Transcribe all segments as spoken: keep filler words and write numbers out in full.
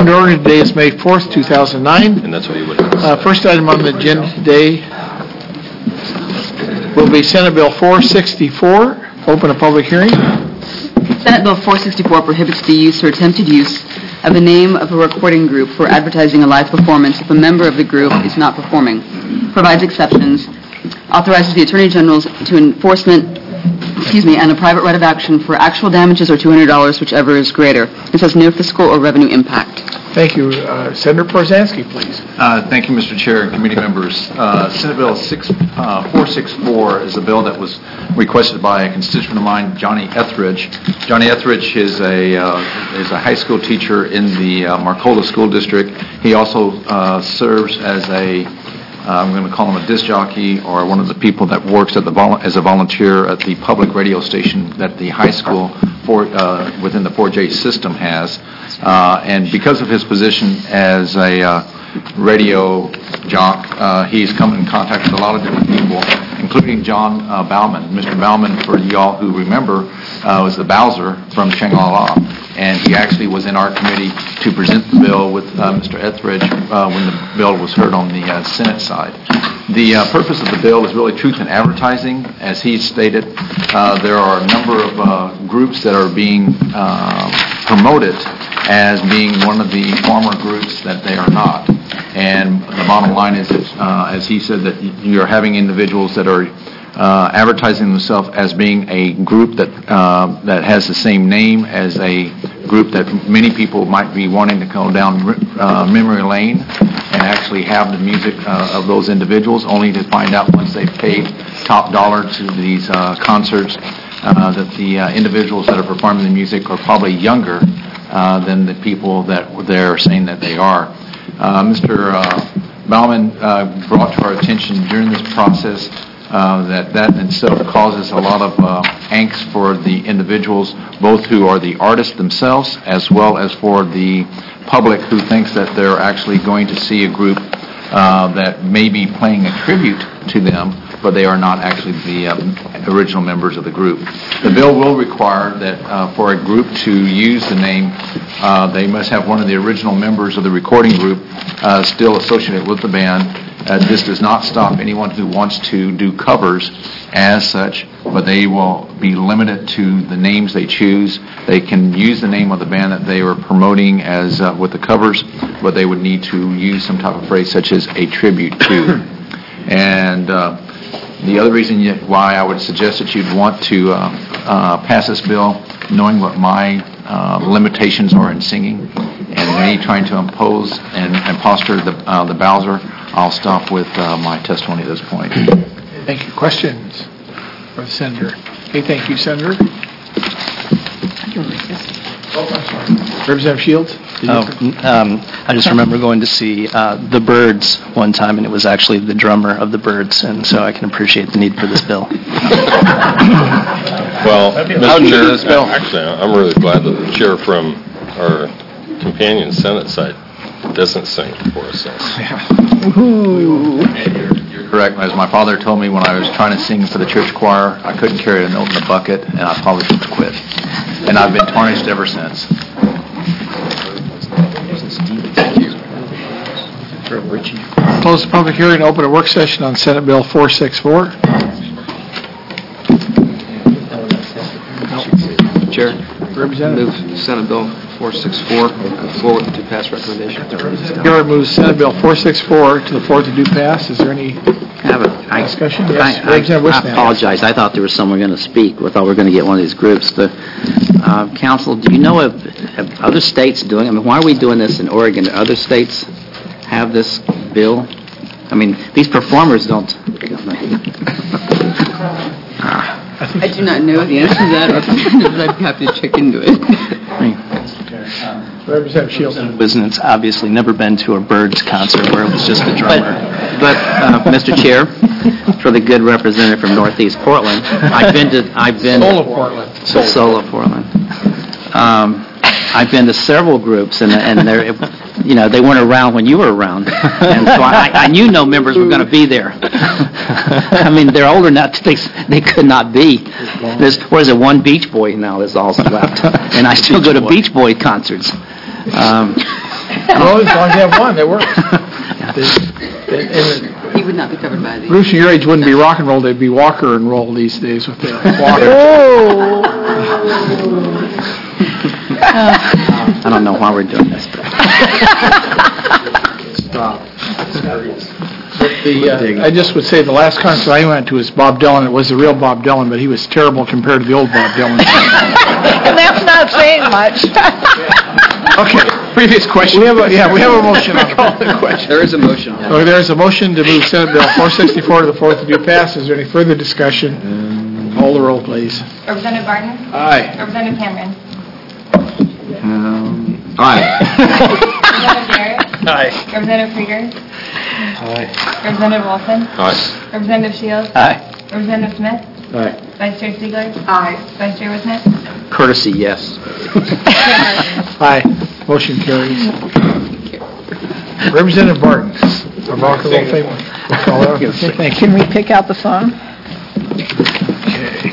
Under order today is May fourth, two thousand nine. And that's what you would have Uh, first item on the agenda today will be Senate Bill four sixty-four. Open a public hearing. Senate Bill four sixty-four prohibits the use or attempted use of the name of a recording group for advertising a live performance if a member of the group is not performing, provides exceptions, authorizes the Attorney General to enforcement, excuse me, and a private right of action for actual damages or two hundred dollars, whichever is greater. This has no fiscal or revenue impact. Thank you. Uh, Senator Porzansky, please. Uh, thank you, Mister Chair and committee members. Uh, Senate Bill six, uh, four sixty-four is a bill that was requested by a constituent of mine, Johnny Etheridge. Johnny Etheridge is a uh, is a high school teacher in the uh, Marcola School District. He also uh, serves as a Uh, I'm going to call him a disc jockey, or one of the people that works at the vol- as a volunteer at the public radio station that the high school for, uh, within the four J system has. Uh, and because of his position as a uh, radio jock, uh, he's come in contact with a lot of different people, including John uh, Bauman. Mister Bauman, for y'all who remember, uh, was the Bowser from Shangri-La. And he actually was in our committee to present the bill with uh, Mister Etheridge uh, when the bill was heard on the uh, Senate side. The uh, purpose of the bill is really truth in advertising. As he stated, uh, there are a number of uh, groups that are being uh, promoted as being one of the former groups that they are not. And the bottom line is, that, uh, as he said, that you're having individuals that are Uh, advertising themselves as being a group that uh, that has the same name as a group that many people might be wanting to go down uh, memory lane and actually have the music uh, of those individuals, only to find out once they've paid top dollar to these uh, concerts uh, that the uh, individuals that are performing the music are probably younger uh, than the people that they're saying that they are. Uh, Mister Uh, Bauman uh, brought to our attention during this process Uh, that that in itself causes a lot of uh, angst for the individuals, both who are the artists themselves, as well as for the public who thinks that they're actually going to see a group uh, that may be playing a tribute to them, but they are not actually the um, original members of the group. The bill will require that uh, for a group to use the name, uh, they must have one of the original members of the recording group uh, still associated with the band. Uh, this does not stop anyone who wants to do covers as such, but they will be limited to the names they choose. They can use the name of the band that they are promoting as uh, with the covers, but they would need to use some type of phrase such as a tribute to. And uh, the other reason you, why I would suggest that you'd want to uh, uh, pass this bill, knowing what my uh, limitations are in singing, and me trying to impose and, and posture the, uh, the Bowser, I'll stop with uh, my testimony at this point. Thank you. Questions for the Senator? Okay, thank you, Senator. Oh, I'm sorry. Representative Shields? Oh, um, I just remember going to see uh, the Byrds one time, and it was actually the drummer of the Byrds, and so I can appreciate the need for this bill. Well, Mister Chair, this bill? Actually, I'm really glad that the chair from our companion Senate side doesn't sing for us. Yeah. You're, you're correct. As my father told me when I was trying to sing for the church choir, I couldn't carry a note in the bucket, and I probably should have quit. And I've been tarnished ever since. Close the public hearing and open a work session on Senate Bill four sixty-four. Chair, Representative. move Senate Bill four sixty-four forward to pass recommendation. Garrett moves Senate Bill four sixty-four to the floor to do pass. Is there any have a, I, discussion? I, Yes, I, Representative I Wishman. apologize. I thought there was someone going to speak. I thought we were going to get one of these groups. The uh, council, do you know if, if other states doing? I mean, why are we doing this in Oregon? Do other states have this bill? I mean, these performers don't. I do not know the answer to that, Representative, but I'd be happy to check into it. Representative Shields. And it's obviously never been to a Byrds concert where it was just the drummer. But, but uh, Mister Chair, for the good representative from Northeast Portland, I've been to I've been Soul of Portland. Soul, Soul of Portland. Um, I've been to several groups, and and they're, you know, they weren't around when you were around, and so I, I knew no members were going to be there. I mean, they're older now; they they could not be. There's what is it? One Beach Boy now is all left, and I still go to Beach Boy concerts. Um, Well, as long as you have one, that works. And- and He would not be covered by these. Bruce, your age wouldn't be rock and roll, they'd be walker and roll these days with the walker. I don't know why we're doing this. Stop. The, uh, I just would say the last concert I went to was Bob Dylan. It was the real Bob Dylan, but he was terrible compared to the old Bob Dylan. That's not saying much. Okay, previous question. We have a, yeah, we have a motion on the call the question. There is a motion. Okay, there's a motion to move Senate Bill four sixty-four to the fourth to do pass. Is there any further discussion? Call the roll, please. Representative Barton? Aye. Representative Cameron? Um, Aye. Representative Garrett? Aye. Representative Krieger? Aye. Representative Wilson? Aye. Representative Shields? Aye. Representative Smith? Aye. Vice Chair Stiegler? Aye. Vice Chair Wissnet? Courtesy, yes. Aye. Motion carries. Representative Barton, a rock and roll family. We'll call out. Okay, thank you. Can we pick out the song? Okay.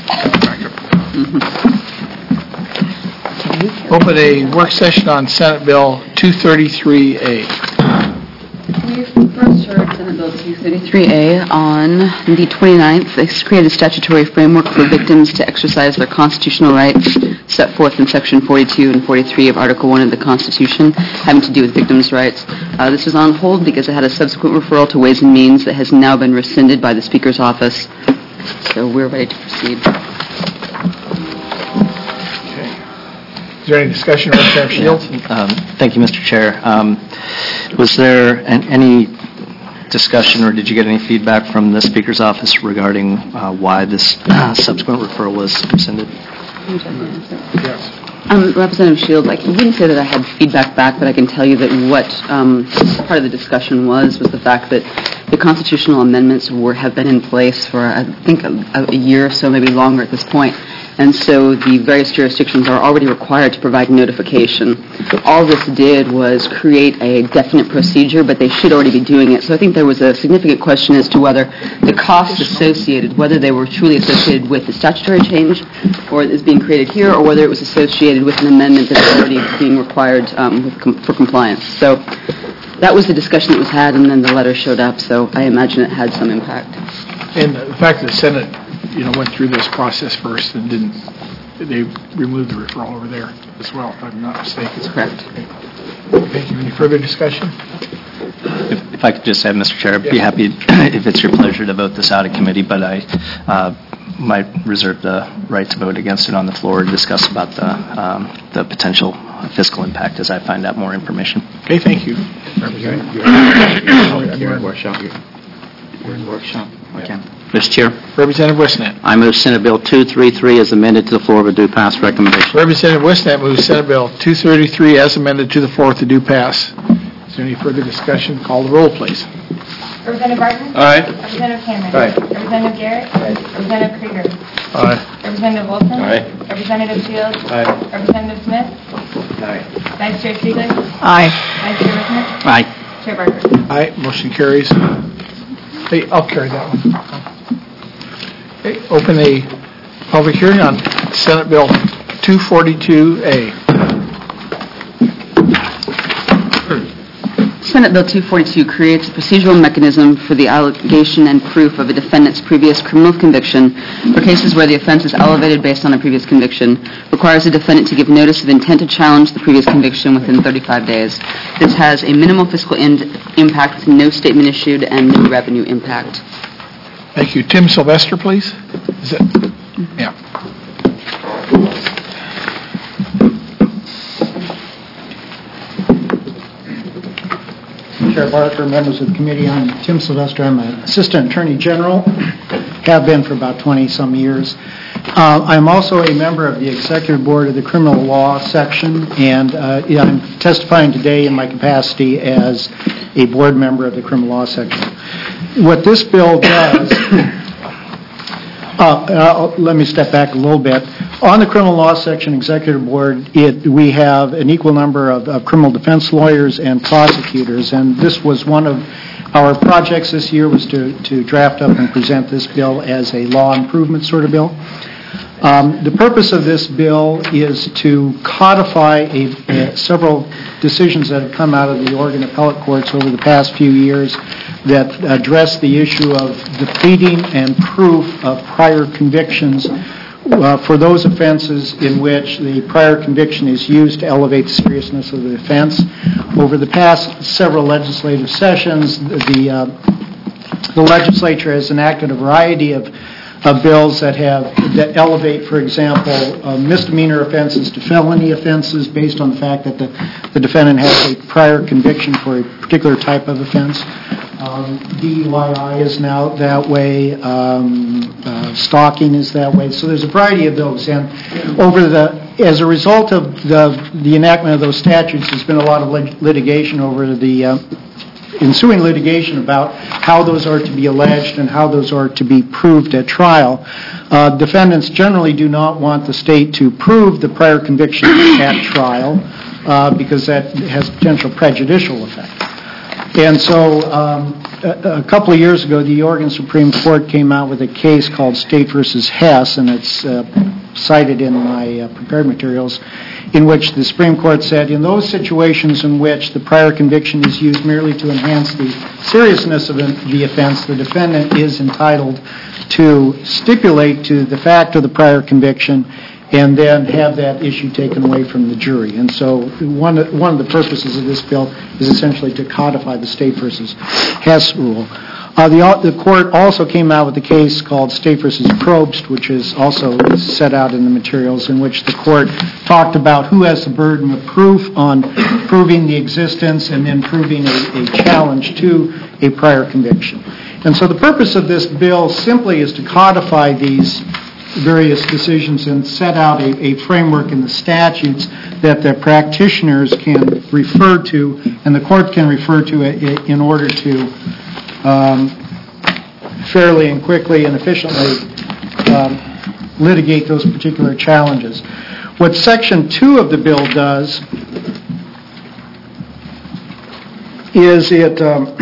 Open a work session on Senate Bill two thirty-three A. We first heard Senate Bill two thirty-three A on the twenty-ninth. It's created a statutory framework for victims to exercise their constitutional rights set forth in Section forty-two and forty-three of Article one of the Constitution, having to do with victims' rights. Uh, this is on hold because it had a subsequent referral to Ways and Means that has now been rescinded by the Speaker's office. So we're ready to proceed. Is there any discussion, Representative Shields? Um, Thank you, Mister Chair. Um, Was there an- any discussion, or did you get any feedback from the Speaker's office regarding uh, why this subsequent referral was rescinded? Yes. Um, Representative Shields, I wouldn't say that I had feedback back, but I can tell you that what um, part of the discussion was, was the fact that the constitutional amendments were, have been in place for, I think, a, a year or so, maybe longer at this point. And so the various jurisdictions are already required to provide notification. All this did was create a definite procedure, but they should already be doing it. So I think there was a significant question as to whether the costs associated, whether they were truly associated with the statutory change or is being created here, or whether it was associated with an amendment that is already being required um, with com- for compliance. So that was the discussion that was had, and then the letter showed up, so I imagine it had some impact. And the fact that the Senate, you know, went through this process first and didn't, they removed the referral over there as well, if I'm not mistaken. That's correct. Thank you. Any further discussion? If if I could just add, Mister Chair, I'd be Yeah. happy, if it's your pleasure, to vote this out of committee, but I uh, might reserve the right to vote against it on the floor and discuss about the um, the potential fiscal impact as I find out more information. Okay, thank you. Representative. You're in workshop. You're in workshop. Okay. Mister Chair, Representative Wissnet. I move Senate Bill two thirty-three as amended to the floor with a due pass recommendation. Representative Wissnet moves Senate Bill two thirty-three as amended to the floor to do pass. Is there any further discussion? Call the roll, please. Representative Barton? Aye. Representative Cameron? Aye. Representative Garrett? Representative Krieger? Aye. Representative Wilson? Aye. Representative Shields? Aye. Representative Smith? Aye. Vice Chair Stiegler? Aye. Vice Chair Wissnet? Aye. Chair Barker? Aye, motion carries. Hey, I'll carry that one. Okay, open a public hearing on Senate Bill two forty-two A. Senate Bill two forty-two creates a procedural mechanism for the allegation and proof of a defendant's previous criminal conviction for cases where the offense is elevated based on a previous conviction, requires the defendant to give notice of intent to challenge the previous conviction within thirty-five days. This has a minimal fiscal in- impact with no statement issued and no revenue impact. Thank you. Tim Sylvester, please. Is it? Yeah. Chair Barker, members of the committee, I'm Tim Sylvester. I'm an Assistant Attorney General, have been for about twenty-some years. Uh, I'm also a member of the Executive Board of the Criminal Law Section, and uh, yeah, I'm testifying today in my capacity as a board member of the Criminal Law Section. What this bill does, uh, uh, let me step back a little bit. On the Criminal Law Section Executive Board, it, we have an equal number of, of criminal defense lawyers and prosecutors, and this was one of our projects this year was to, to draft up and present this bill as a law improvement sort of bill. Um, The purpose of this bill is to codify a- a- several decisions that have come out of the Oregon appellate courts over the past few years that address the issue of the pleading and proof of prior convictions uh, for those offenses in which the prior conviction is used to elevate the seriousness of the offense. Over the past several legislative sessions, the uh, the legislature has enacted a variety of of bills that have, that elevate, for example, uh, misdemeanor offenses to felony offenses based on the fact that the, the defendant has a prior conviction for a particular type of offense. Um, D U I I is now that way. Um, uh, stalking is that way. So there's a variety of those. And over the, as a result of the, the enactment of those statutes, there's been a lot of lit- litigation over the uh, ensuing litigation about how those are to be alleged and how those are to be proved at trial. Uh, defendants generally do not want the state to prove the prior conviction at trial uh, because that has potential prejudicial effect. And so um, a, a couple of years ago, the Oregon Supreme Court came out with a case called State versus Hess, and it's uh, cited in my uh, prepared materials, in which the Supreme Court said, in those situations in which the prior conviction is used merely to enhance the seriousness of the offense, the defendant is entitled to stipulate to the fact of the prior conviction and then have that issue taken away from the jury. And so one of, one of the purposes of this bill is essentially to codify the State versus Hess rule. Uh, the, the court also came out with a case called State versus Probst, which is also set out in the materials, in which the court talked about who has the burden of proof on proving the existence and then proving a, a challenge to a prior conviction. And so the purpose of this bill simply is to codify these various decisions and set out a, a framework in the statutes that the practitioners can refer to and the court can refer to it in order to um, fairly and quickly and efficiently um, litigate those particular challenges. What Section two of the bill does is it um,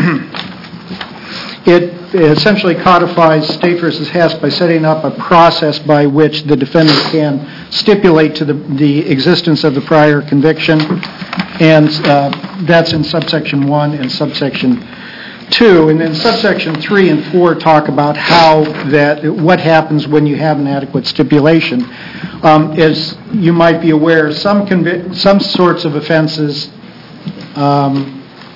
it essentially codifies State versus Hess by setting up a process by which the defendant can stipulate to the, the existence of the prior conviction, and uh, that's in subsection one and subsection two. And then subsection three and four talk about how that, what happens when you have an adequate stipulation. Um, as you might be aware, some convi- some sorts of offenses, um,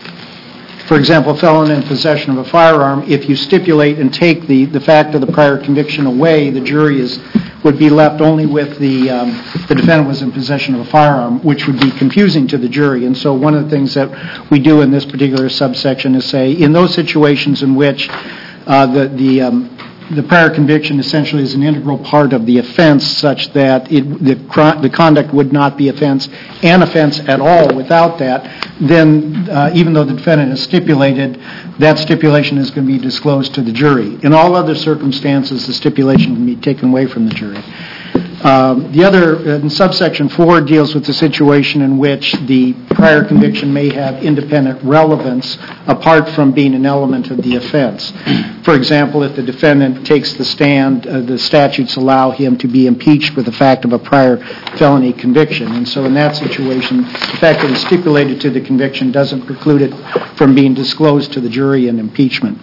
for example, felon in possession of a firearm, if you stipulate and take the, the fact of the prior conviction away, the jury is would be left only with the um, the defendant was in possession of a firearm, which would be confusing to the jury. And so one of the things that we do in this particular subsection is say, in those situations in which uh, the the um, the prior conviction essentially is an integral part of the offense, such that it, the, the conduct would not be offense an offense at all without that, then uh, even though the defendant has stipulated, that stipulation is going to be disclosed to the jury. In all other circumstances, the stipulation can be taken away from the jury. Um, the other, in subsection four, deals with the situation in which the prior conviction may have independent relevance apart from being an element of the offense. For example, if the defendant takes the stand, uh, the statutes allow him to be impeached with the fact of a prior felony conviction. And so in that situation, the fact that it's stipulated to the conviction doesn't preclude it from being disclosed to the jury in impeachment.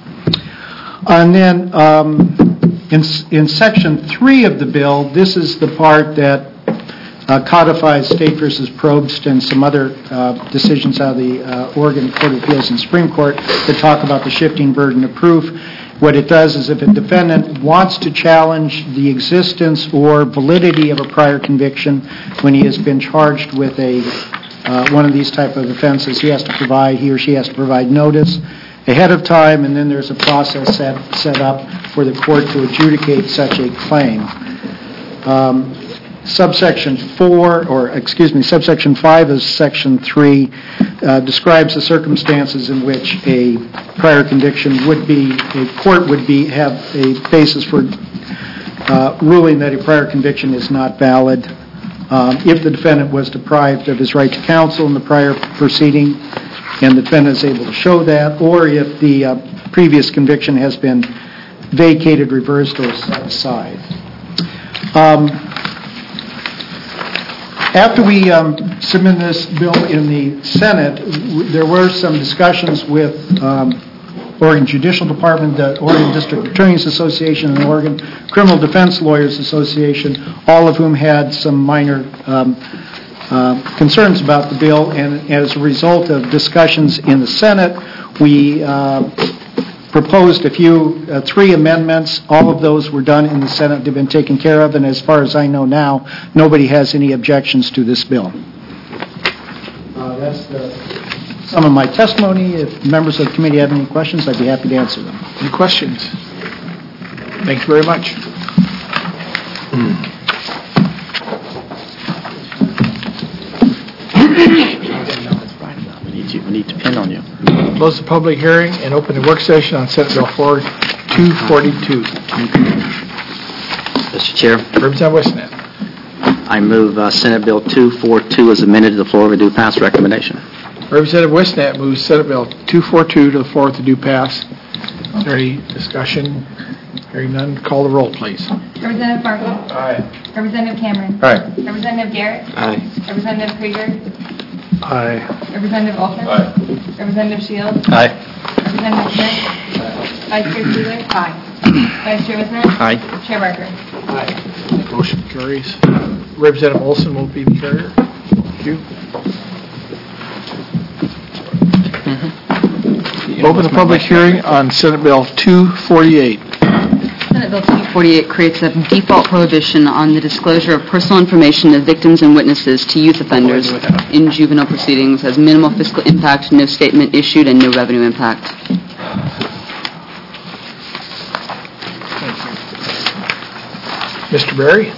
And then um, in, in section three of the bill, this is the part that uh, codifies State versus Probst and some other uh, decisions out of the uh, Oregon Court of Appeals and Supreme Court that talk about the shifting burden of proof. What it does is if a defendant wants to challenge the existence or validity of a prior conviction when he has been charged with a uh, one of these type of offenses, he has to provide, he or she has to provide notice ahead of time, and then there's a process set, set up for the court to adjudicate such a claim. Um, subsection four, or excuse me, subsection five of section three uh, describes the circumstances in which a prior conviction would be, a court would be, have a basis for uh, ruling that a prior conviction is not valid. Um, if the defendant was deprived of his right to counsel in the prior proceeding, and the defendant is able to show that, or if the uh, previous conviction has been vacated, reversed, or set aside. Um, After we um, submitted this bill in the Senate, w- there were some discussions with um, Oregon Judicial Department, the Oregon District Attorneys Association, and the Oregon Criminal Defense Lawyers Association, all of whom had some minor um, uh, concerns about the bill. And as a result of discussions in the Senate, we uh, proposed a few, uh, three amendments. All of those were done in the Senate. They've been taken care of, and as far as I know now, nobody has any objections to this bill. Uh, that's the, some of my testimony. If members of the committee have any questions, I'd be happy to answer them. Any questions? Thank you very much. We need you, we need to pin on you. Close the public hearing and open the work session on Senate Bill four two forty-two. Mister Chair, Representative Wissnet. I move uh, Senate Bill two forty-two as amended to the floor with a due pass recommendation. Representative Wissnet moves Senate Bill two forty-two to the floor with a due pass. Is there any discussion? Hearing none, call the roll, please. Representative Barton. Aye. Representative Cameron. Aye. Representative Garrett. Aye. Representative Krieger. Aye. Representative Olson. Aye. Representative Shields. Aye. Representative Smith. Vice Chair Stiegler. Aye. Vice Chair Wissner. Aye. Chair Barker. Aye. Motion carries. Representative Olson will be the carrier. Thank you. Open the public hearing on Senate Bill two forty-eight. Senate Bill two forty-eight creates a default prohibition on the disclosure of personal information of victims and witnesses to youth offenders in juvenile proceedings, has minimal fiscal impact, no statement issued, and no revenue impact. Mister Berry?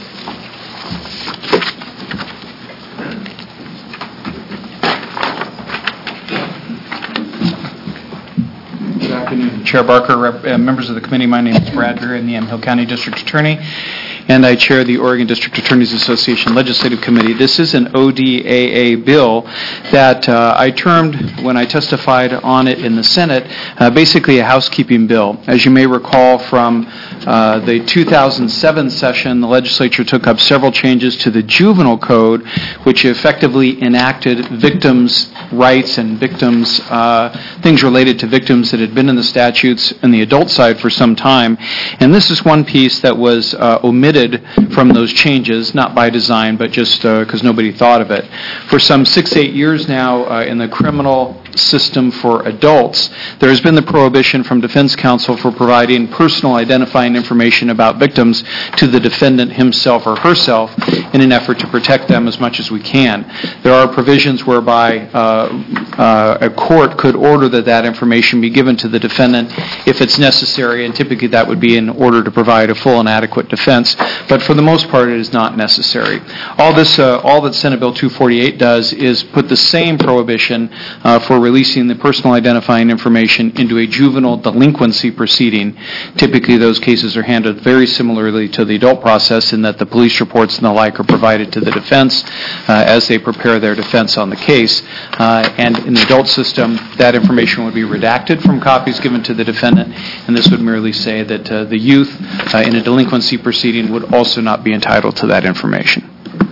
Good afternoon, Chair Barker, rep- uh, members of the committee. My name is Brad Berry. I'm the Yamhill County District Attorney, and I chair the Oregon District Attorneys Association Legislative Committee. This is an O D A A bill that uh, I termed, when I testified on it in the Senate, uh, basically a housekeeping bill. As you may recall from uh, the two thousand seven session, the legislature took up several changes to the juvenile code, which effectively enacted victims' rights and victims, uh, things related to victims that had been in the statutes in the adult side for some time. And this is one piece that was uh, omitted from those changes, not by design, but just because uh, nobody thought of it. For some six, eight years now uh, in the criminal system for adults, there has been the prohibition from defense counsel for providing personal identifying information about victims to the defendant himself or herself in an effort to protect them as much as we can. There are provisions whereby uh, uh, a court could order that that information be given to the defendant if it's necessary, and typically that would be in order to provide a full and adequate defense, but for the most part it is not necessary. All this, uh, all that Senate Bill two forty-eight does is put the same prohibition uh, for releasing the personal identifying information into a juvenile delinquency proceeding. Typically those cases are handled very similarly to the adult process in that the police reports and the like are provided to the defense uh, as they prepare their defense on the case. Uh, and in the adult system, that information would be redacted from copies given to the defendant, and this would merely say that uh, the youth uh, in a delinquency proceeding would also not be entitled to that information.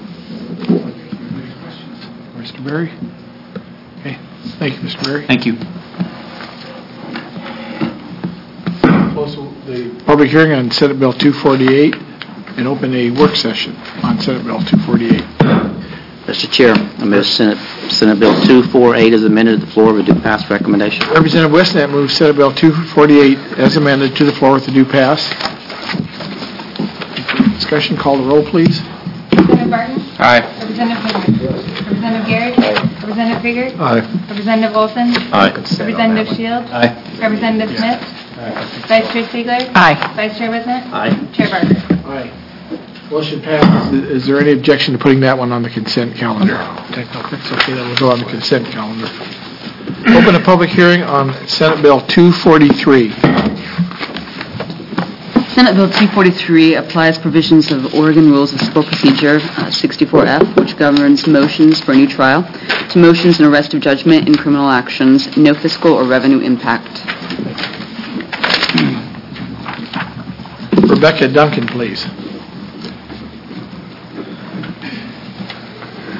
Mister Berry? Okay. Thank you, Mister Berry. Thank you. Close the public hearing on Senate Bill two forty-eight and open a work session on Senate Bill two forty-eight. Mister Chair, I move Senate, Senate Bill two forty-eight as amended to the floor with a due pass recommendation. Representative Wissnet moves Senate Bill two forty-eight as amended to the floor with a due pass. Discussion, call the roll, please. Representative Barton. Aye. Representative Cameron. Representative Garrett. Representative Krieger. Aye. Representative Olson. Aye. Representative Shields. Aye. Representative Smith. Vice Chair Stiegler. Aye. Vice Chair Wissner. Aye. Chair Barker. Aye. Motion passes. Is there any objection to putting that one on the consent calendar? Technical, it's okay, that will go on the consent calendar. Open a public hearing on Senate Bill two forty-three. Senate Bill two forty-three applies provisions of Oregon Rules of Civil Procedure uh, sixty-four F, which governs motions for a new trial, to motions and arrest of judgment in criminal actions, no fiscal or revenue impact. Rebecca Duncan, please.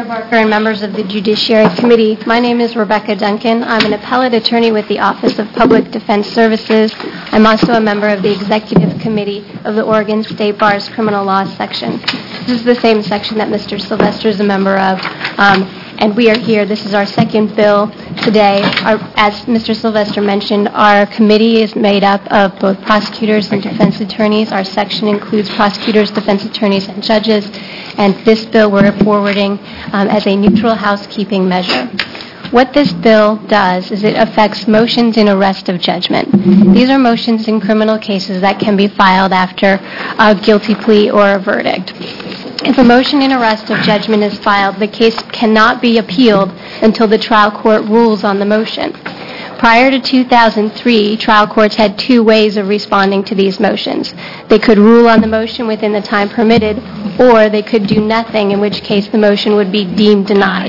Chair Barker and members of the Judiciary Committee, my name is Rebecca Duncan. I'm an appellate attorney with the Office of Public Defense Services. I'm also a member of the Executive Committee of the Oregon State Bar's Criminal Law Section. This is the same section that Mister Sylvester is a member of, um, and we are here. This is our second bill today. Our, as Mister Sylvester mentioned, our committee is made up of both prosecutors and defense attorneys. Our section includes prosecutors, defense attorneys, and judges. And this bill we're forwarding um, as a neutral housekeeping measure. What this bill does is it affects motions in arrest of judgment. These are motions in criminal cases that can be filed after a guilty plea or a verdict. If a motion in arrest of judgment is filed, the case cannot be appealed until the trial court rules on the motion. Prior to two thousand three, trial courts had two ways of responding to these motions. They could rule on the motion within the time permitted, or they could do nothing, in which case the motion would be deemed denied.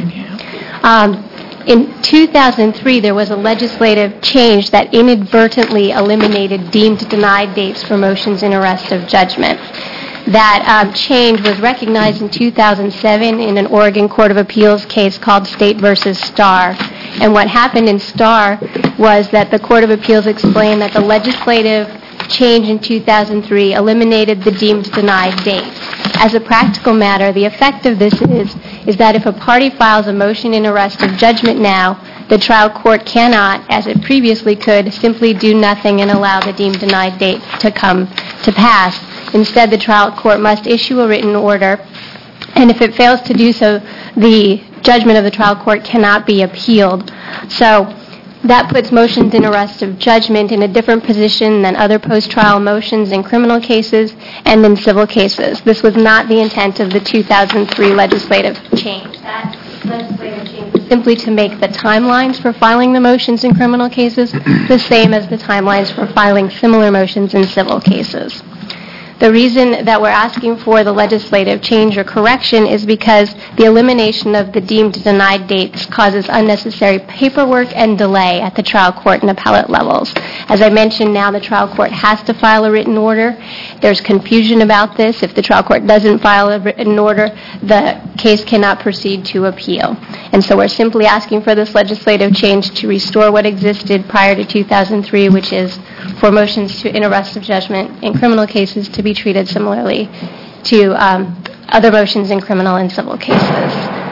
Um, in two thousand three, there was a legislative change that inadvertently eliminated deemed denied dates for motions in arrest of judgment. That um, change was recognized in two thousand seven in an Oregon Court of Appeals case called State versus Starr. And what happened in Starr was that the Court of Appeals explained that the legislative change in two thousand three eliminated the deemed denied dates. As a practical matter, the effect of this is, is that if a party files a motion in arrest of judgment now, the trial court cannot, as it previously could, simply do nothing and allow the deemed denied date to come to pass. Instead, the trial court must issue a written order, and if it fails to do so, the judgment of the trial court cannot be appealed. So that puts motions in arrest of judgment in a different position than other post-trial motions in criminal cases and in civil cases. This was not the intent of the two thousand three legislative change. That legislative change was simply to make the timelines for filing the motions in criminal cases the same as the timelines for filing similar motions in civil cases. The reason that we're asking for the legislative change or correction is because the elimination of the deemed denied dates causes unnecessary paperwork and delay at the trial court and appellate levels. As I mentioned, now the trial court has to file a written order. There's confusion about this. If the trial court doesn't file a written order, the case cannot proceed to appeal. And so we're simply asking for this legislative change to restore what existed prior to two thousand three, which is for motions to in arrest of judgment in criminal cases to be treated similarly to um, other motions in criminal and civil cases.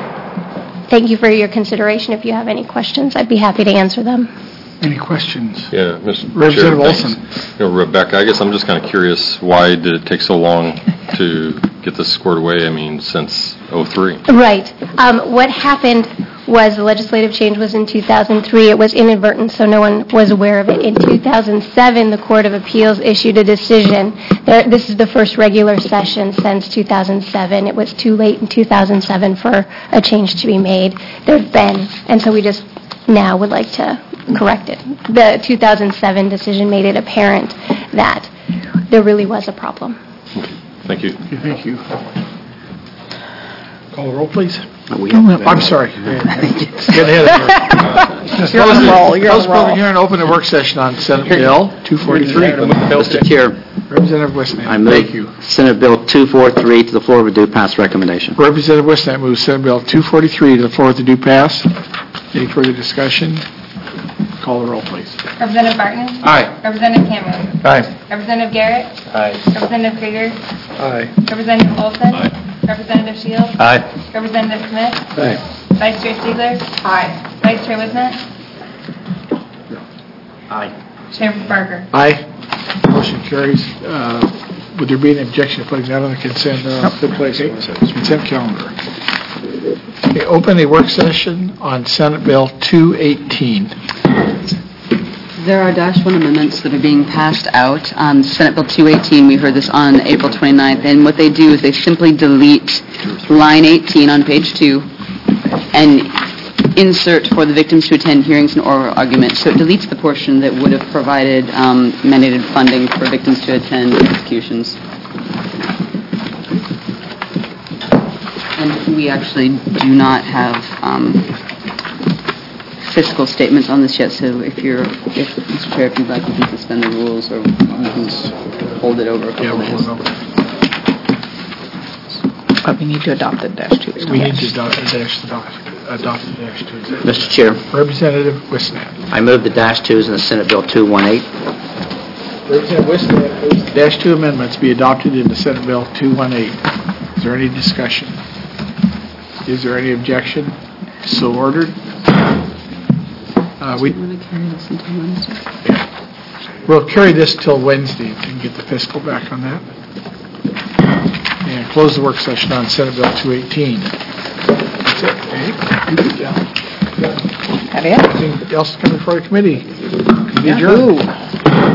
Thank you for your consideration. If you have any questions, I'd be happy to answer them. Any questions? Yeah, Mister Representative Chair, Olson. thanks. You know, Rebecca, I guess I'm just kind of curious, why did it take so long to get this squared away? I mean, since oh three. Right. Um, what happened was the legislative change was in two thousand three. It was inadvertent, so no one was aware of it. In two thousand seven, the Court of Appeals issued a decision. There, this is the first regular session since two thousand seven. It was too late in two thousand seven for a change to be made. There's been, and so we just now would like to correct it. The two thousand seven decision made it apparent that there really was a problem. Thank you. Okay, thank you. Call the roll, please. We I'm sorry. Get ahead of her. You're on a roll, you're on a Close roll. public hearing, open the work session on Senate Bill two forty-three. Mister Chair, Representative Westman. I Thank you. move Senate Bill two forty-three to the floor with due pass recommendation. Representative Westman moves Senate Bill two forty-three to the floor with the due pass. Any further discussion? Call the roll, please. Representative Barton? Aye. Representative Cameron? Aye. Representative Garrett? Aye. Representative Krieger? Aye. Representative Olson? Aye. Representative Shields? Aye. Representative Smith? Aye. Vice Chair Stigler? Aye. Vice Chair Wisnet? Aye. Chair Barker? Aye. Motion carries. Uh, Would there be an objection to putting that on the consent, uh, the place, consent calendar? Okay, open the work session on Senate Bill two eighteen. There are dash one amendments that are being passed out on Senate Bill two eighteen. We heard this on April twenty-ninth, and what they do is they simply delete line eighteen on page two and insert for the victims to attend hearings and oral arguments. So it deletes the portion that would have provided um, mandated funding for victims to attend executions. And we actually do not have um, fiscal statements on this yet, so if you're, if, Mister Chair, if you'd like, you can suspend the rules, or you can hold it over a couple Yeah, we'll days. hold it over. But we need to adopt the dash two. We need to adopt the dash, adopt the dash two. Mister Chair, Representative Wisnat. I move the dash twos in the Senate Bill two eighteen. Representative Wisnat moves the dash two amendments be adopted into Senate Bill two eighteen. Is there any discussion? Is there any objection? So ordered. Uh, we, Do you want to carry this until Wednesday? we'll carry this till Wednesday and get the fiscal back on that. And close the work session on Senate Bill two eighteen. That's it, Dave? Yeah. That it? Anything else coming for the committee? Adjourned. Yahoo!